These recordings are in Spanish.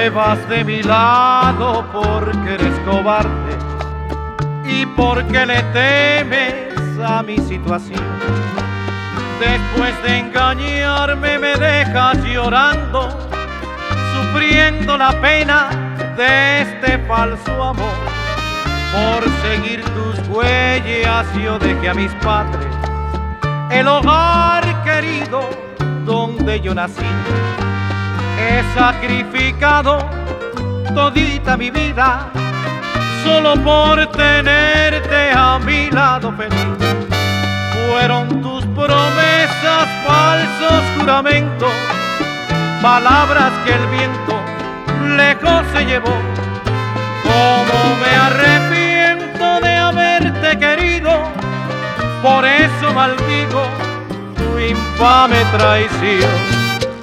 vas de mi lado porque eres cobarde y porque le temes a mi situación. Después de engañarme me dejas llorando, sufriendo la pena de este falso amor. Por seguir tus huellas yo dejé a mis padres, el hogar querido donde yo nací. He sacrificado todita mi vida solo por tenerte a mi lado feliz. Fueron tus promesas, falsos juramentos, palabras que el viento lejos se llevó. Cómo me arrepiento de haberte querido, por eso maldigo tu infame traición.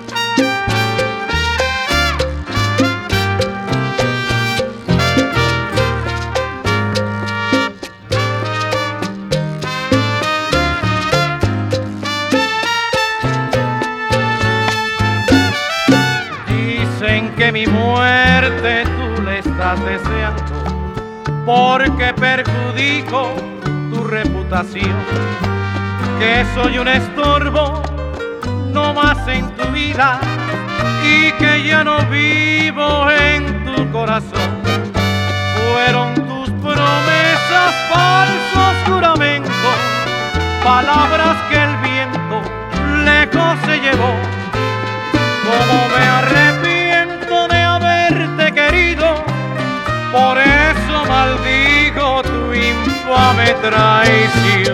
Dicen que mi muerte tú le estás deseando porque perjudico tu reputación, que soy un estorbo no más en tu vida y que ya no vivo en tu corazón. Fueron tus promesas, falsos juramentos, palabras que el viento lejos se llevó. Cómo me arrepiento de haberte querido, por eso maldigo tu infame traición.